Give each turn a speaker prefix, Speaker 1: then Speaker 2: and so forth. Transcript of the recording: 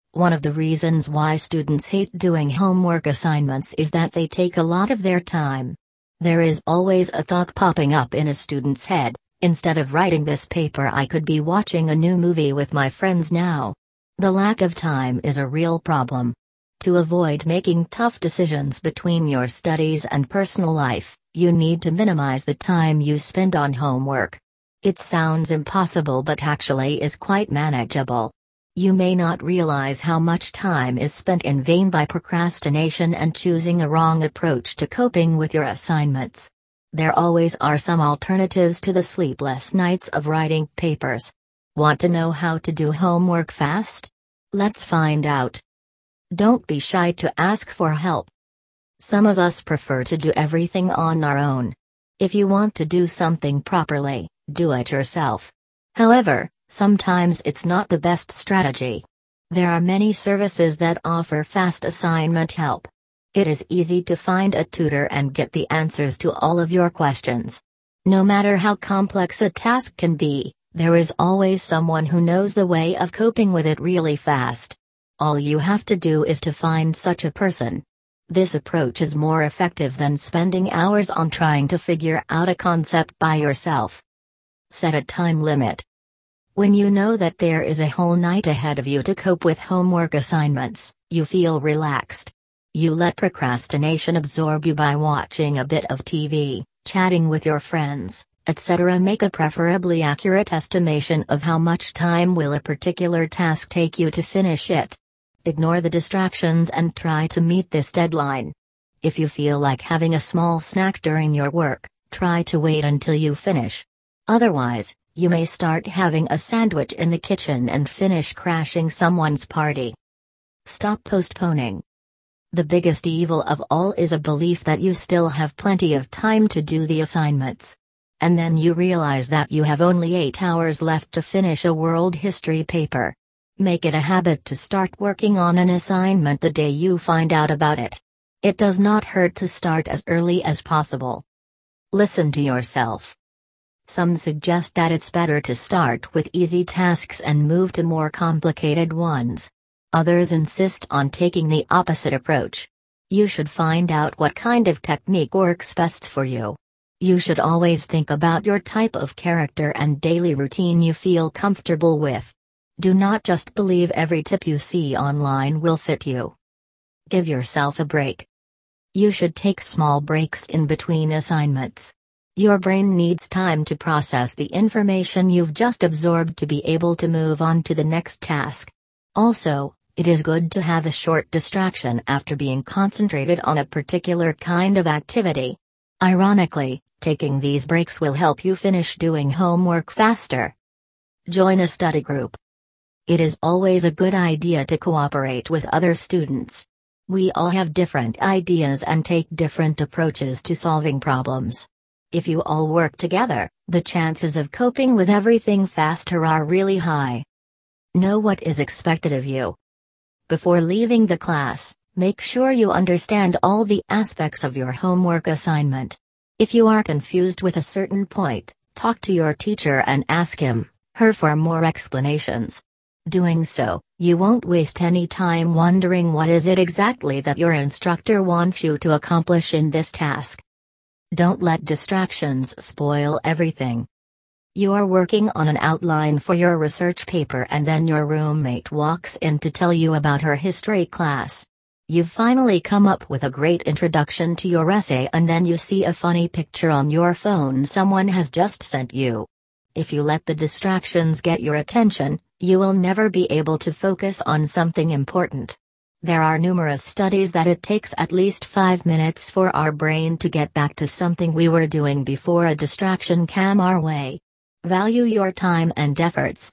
Speaker 1: One of the reasons why students hate doing homework assignments is that they take a lot of their time. There is always a thought popping up in a student's head: instead of writing this paper, I could be watching a new movie with my friends now. The lack of time is a real problem. To avoid making tough decisions between your studies and personal life, you need to minimize the time you spend on homework. It sounds impossible, but actually is quite manageable. You may not realize how much time is spent in vain by procrastination and choosing a wrong approach to coping with your assignments. There always are some alternatives to the sleepless nights of writing papers. Want to know how to do homework fast? Let's find out. Don't be shy to ask for help. Some of us prefer to do everything on our own. If you want to do something properly, do it yourself. However, sometimes it's not the best strategy. There are many services that offer fast assignment help. It is easy to find a tutor and get the answers to all of your questions. No matter how complex a task can be, there is always someone who knows the way of coping with it really fast. All you have to do is to find such a person. This approach is more effective than spending hours on trying to figure out a concept by yourself. Set a time limit. When you know that there is a whole night ahead of you to cope with homework assignments, you feel relaxed. You let procrastination absorb you by watching a bit of TV, chatting with your friends, etc. Make a preferably accurate estimation of how much time will a particular task take you to finish it. Ignore the distractions and try to meet this deadline. If you feel like having a small snack during your work, try to wait until you finish. Otherwise, you may start having a sandwich in the kitchen and finish crashing someone's party. Stop postponing. The biggest evil of all is a belief that you still have plenty of time to do the assignments. And then you realize that you have only 8 hours left to finish a world history paper. Make it a habit to start working on an assignment the day you find out about it. It does not hurt to start as early as possible. Listen to yourself. Some suggest that it's better to start with easy tasks and move to more complicated ones. Others insist on taking the opposite approach. You should find out what kind of technique works best for you. You should always think about your type of character and daily routine you feel comfortable with. Do not just believe every tip you see online will fit you. Give yourself a break. You should take small breaks in between assignments. Your brain needs time to process the information you've just absorbed to be able to move on to the next task. Also, it is good to have a short distraction after being concentrated on a particular kind of activity. Ironically, taking these breaks will help you finish doing homework faster. Join a study group. It is always a good idea to cooperate with other students. We all have different ideas and take different approaches to solving problems. If you all work together, the chances of coping with everything faster are really high. Know what is expected of you. Before leaving the class, make sure you understand all the aspects of your homework assignment. If you are confused with a certain point, talk to your teacher and ask him/her for more explanations. Doing so, you won't waste any time wondering what is it exactly that your instructor wants you to accomplish in this task. Don't let distractions spoil everything. You are working on an outline for your research paper and then your roommate walks in to tell you about her history class. You've finally come up with a great introduction to your essay and then you see a funny picture on your phone someone has just sent you. If you let the distractions get your attention, you will never be able to focus on something important. There are numerous studies that it takes at least 5 minutes for our brain to get back to something we were doing before a distraction came our way. Value your time and efforts.